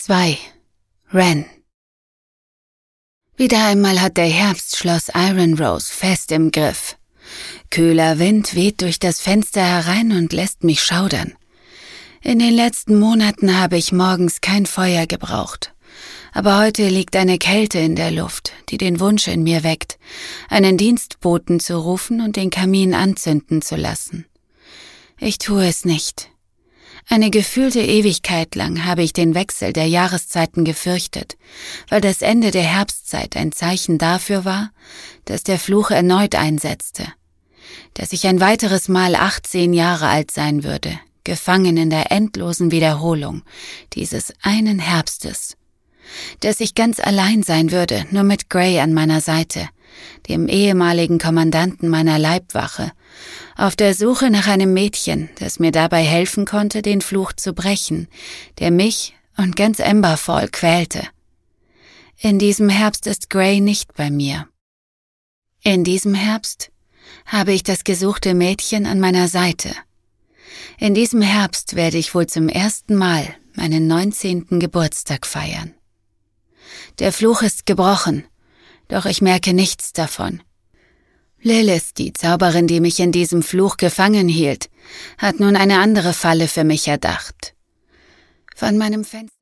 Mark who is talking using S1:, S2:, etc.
S1: 2. Ren. Wieder einmal hat der Herbst Schloss Iron Rose fest im Griff. Kühler Wind weht durch das Fenster herein und lässt mich schaudern. In den letzten Monaten habe ich morgens kein Feuer gebraucht. Aber heute liegt eine Kälte in der Luft, die den Wunsch in mir weckt, einen Dienstboten zu rufen und den Kamin anzünden zu lassen. Ich tue es nicht. Eine gefühlte Ewigkeit lang habe ich den Wechsel der Jahreszeiten gefürchtet, weil das Ende der Herbstzeit ein Zeichen dafür war, dass der Fluch erneut einsetzte, dass ich ein weiteres Mal 18 Jahre alt sein würde, gefangen in der endlosen Wiederholung dieses einen Herbstes, dass ich ganz allein sein würde, nur mit Gray an meiner Seite, dem ehemaligen Kommandanten meiner Leibwache, auf der Suche nach einem Mädchen, das mir dabei helfen konnte, den Fluch zu brechen, der mich und ganz Emberfall quälte. In diesem Herbst ist Gray nicht bei mir. In diesem Herbst habe ich das gesuchte Mädchen an meiner Seite. In diesem Herbst werde ich wohl zum ersten Mal meinen 19. Geburtstag feiern. Der Fluch ist gebrochen, doch ich merke nichts davon. Lilith, die Zauberin, die mich in diesem Fluch gefangen hielt, hat nun eine andere Falle für mich erdacht. Von meinem Fenster